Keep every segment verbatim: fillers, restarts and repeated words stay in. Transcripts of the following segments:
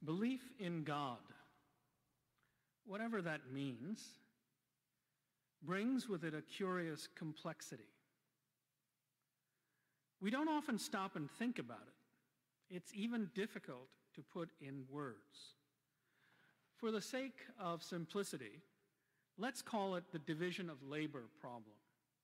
Belief in God, whatever that means, brings with it a curious complexity. We don't often stop and think about it. It's even difficult to put in words. For the sake of simplicity, let's call it the division of labor problem.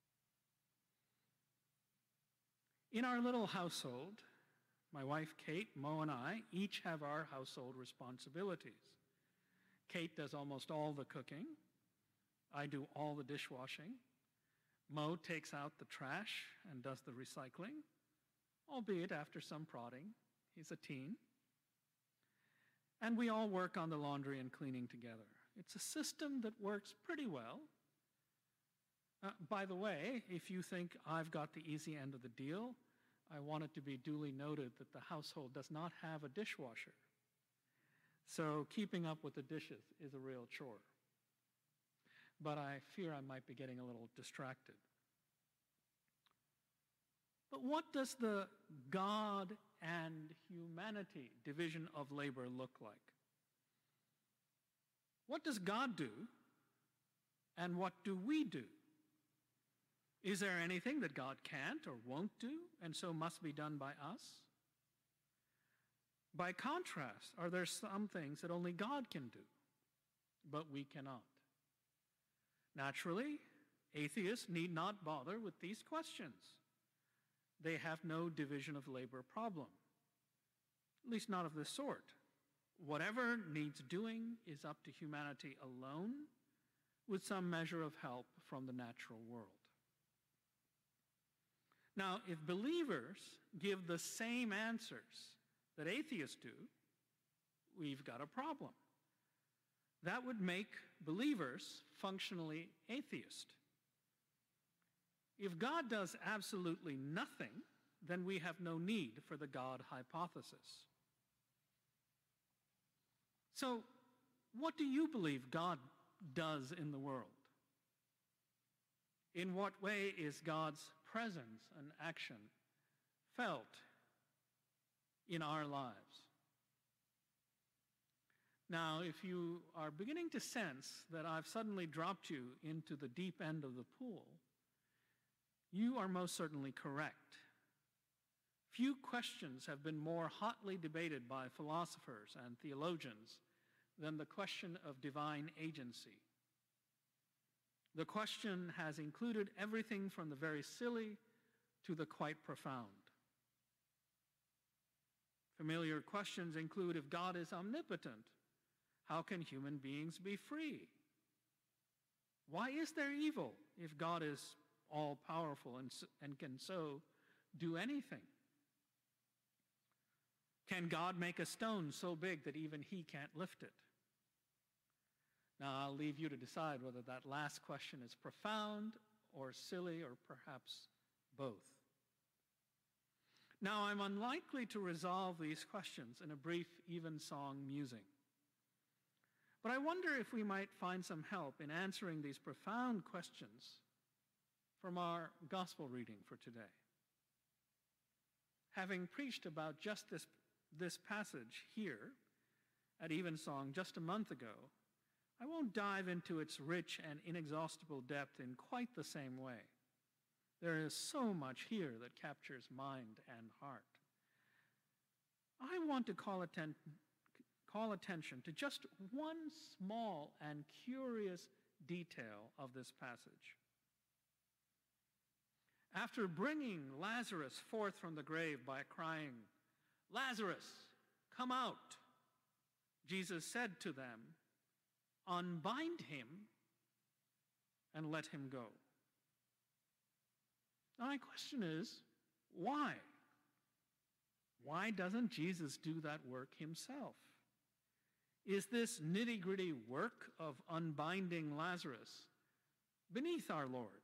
In our little household, my wife Kate, Mo, and I each have our household responsibilities. Kate does almost all the cooking. I do all the dishwashing. Mo takes out the trash and does the recycling, albeit after some prodding. He's a teen. And we all work on the laundry and cleaning together. It's a system that works pretty well. Uh, by the way, if you think I've got the easy end of the deal, I want it to be duly noted that the household does not have a dishwasher. So keeping up with the dishes is a real chore. But I fear I might be getting a little distracted. But what does the God and humanity division of labor look like? What does God do, and what do we do? Is there anything that God can't or won't do, and so must be done by us? By contrast, are there some things that only God can do, but we cannot? Naturally, atheists need not bother with these questions. They have no division of labor problem, at least not of this sort. Whatever needs doing is up to humanity alone, with some measure of help from the natural world. Now, if believers give the same answers that atheists do, we've got a problem. That would make believers functionally atheist. If God does absolutely nothing, then we have no need for the God hypothesis. So, what do you believe God does in the world? In what way is God's presence and action felt in our lives? Now, if you are beginning to sense that I've suddenly dropped you into the deep end of the pool, you are most certainly correct. Few questions have been more hotly debated by philosophers and theologians than the question of divine agency. The question has included everything from the very silly to the quite profound. Familiar questions include, if God is omnipotent, how can human beings be free? Why is there evil if God is all-powerful and, and can so do anything? Can God make a stone so big that even he can't lift it? Now, I'll leave you to decide whether that last question is profound or silly or perhaps both. Now, I'm unlikely to resolve these questions in a brief evensong musing. But I wonder if we might find some help in answering these profound questions from our gospel reading for today. Having preached about just this, this passage here at Evensong just a month ago, I won't dive into its rich and inexhaustible depth in quite the same way. There is so much here that captures mind and heart. I want to call, atten- call attention to just one small and curious detail of this passage. After bringing Lazarus forth from the grave by crying, "Lazarus, come out," Jesus said to them, "Unbind him and let him go." Now my question is, why? Why doesn't Jesus do that work himself? Is this nitty-gritty work of unbinding Lazarus beneath our Lord?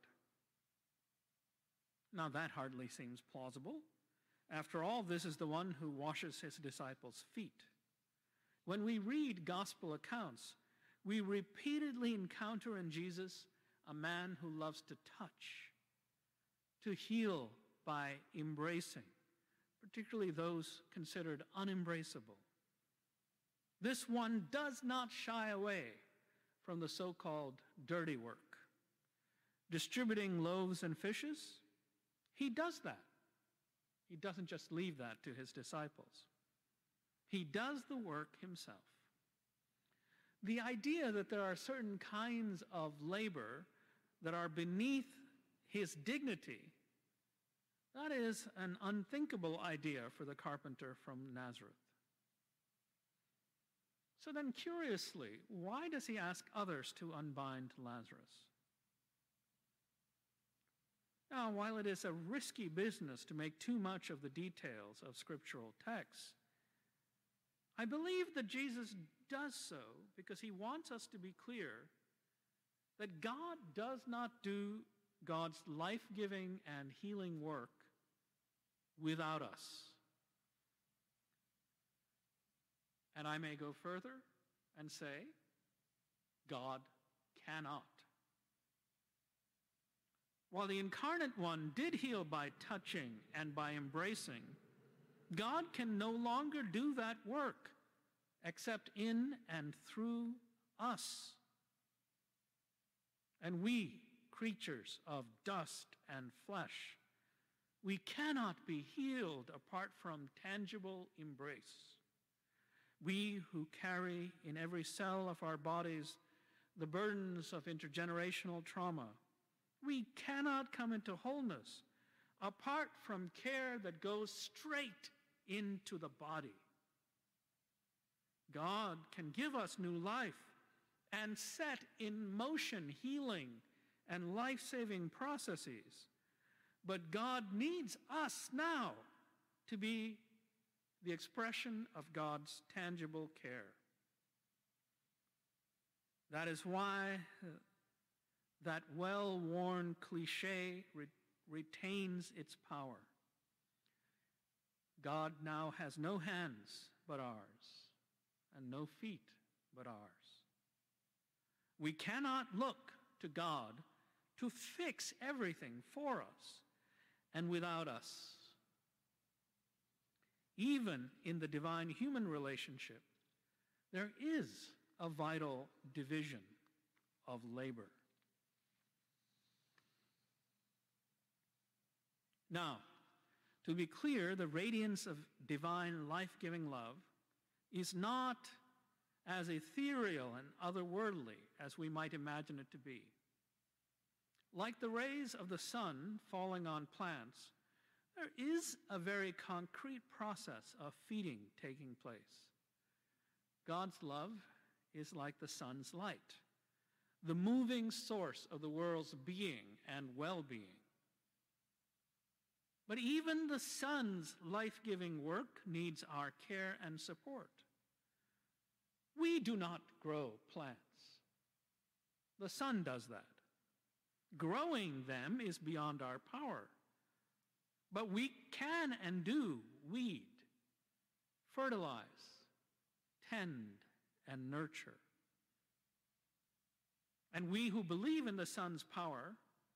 Now that hardly seems plausible. After all, this is the one who washes his disciples' feet. When we read gospel accounts, we repeatedly encounter in Jesus a man who loves to touch, to heal by embracing, particularly those considered unembraceable. This one does not shy away from the so-called dirty work. Distributing loaves and fishes, he does that. He doesn't just leave that to his disciples. He does the work himself. The idea that there are certain kinds of labor that are beneath his dignity, that is an unthinkable idea for the carpenter from Nazareth. So then, curiously, why does he ask others to unbind Lazarus? Now, while it is a risky business to make too much of the details of scriptural texts, I believe that Jesus does so because he wants us to be clear that God does not do God's life-giving and healing work without us. And I may go further and say, God cannot. While the incarnate one did heal by touching and by embracing, God can no longer do that work except in and through us. And we, creatures of dust and flesh, we cannot be healed apart from tangible embrace. We who carry in every cell of our bodies the burdens of intergenerational trauma, we cannot come into wholeness apart from care that goes straight into the body. God can give us new life and set in motion healing and life-saving processes, but God needs us now to be the expression of God's tangible care. That is why that well-worn cliche re- retains its power. God now has no hands but ours, and no feet but ours. We cannot look to God to fix everything for us and without us. Even in the divine-human relationship, there is a vital division of labor. Now, to be clear, the radiance of divine life-giving love is not as ethereal and otherworldly as we might imagine it to be. Like the rays of the sun falling on plants, there is a very concrete process of feeding taking place. God's love is like the sun's light, the moving source of the world's being and well-being. But even the sun's life-giving work needs our care and support. We do not grow plants. The sun does that. Growing them is beyond our power. But we can and do weed, fertilize, tend, and nurture. And we who believe in the sun's power,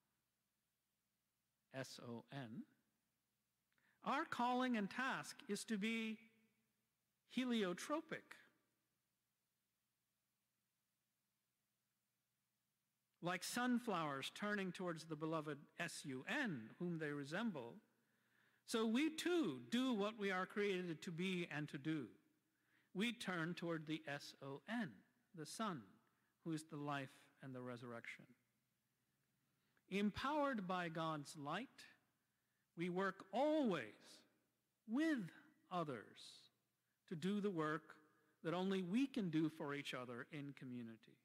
S O N, our calling and task is to be heliotropic. Like sunflowers turning towards the beloved S U N, whom they resemble, so we too do what we are created to be and to do. We turn toward the S O N, the Son, who is the life and the resurrection. Empowered by God's light, we work always with others to do the work that only we can do for each other in community.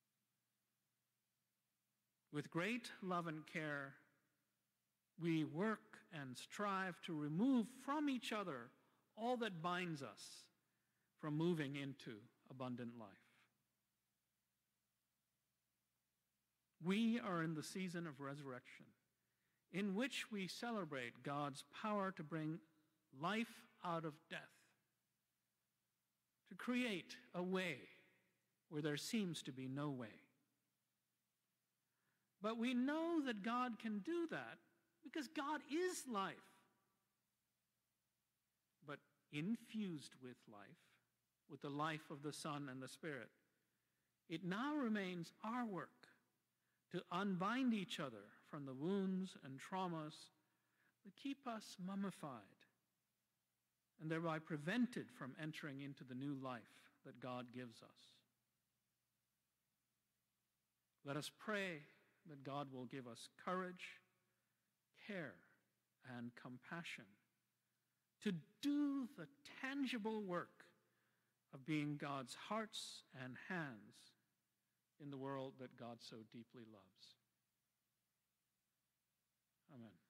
With great love and care, we work and strive to remove from each other all that binds us from moving into abundant life. We are in the season of resurrection, in which we celebrate God's power to bring life out of death, to create a way where there seems to be no way. But we know that God can do that because God is life. But infused with life, with the life of the Son and the Spirit. It now remains our work to unbind each other from the wounds and traumas that keep us mummified and thereby prevented from entering into the new life that God gives us. Let us pray that God will give us courage, care, and compassion to do the tangible work of being God's hearts and hands in the world that God so deeply loves. Amen.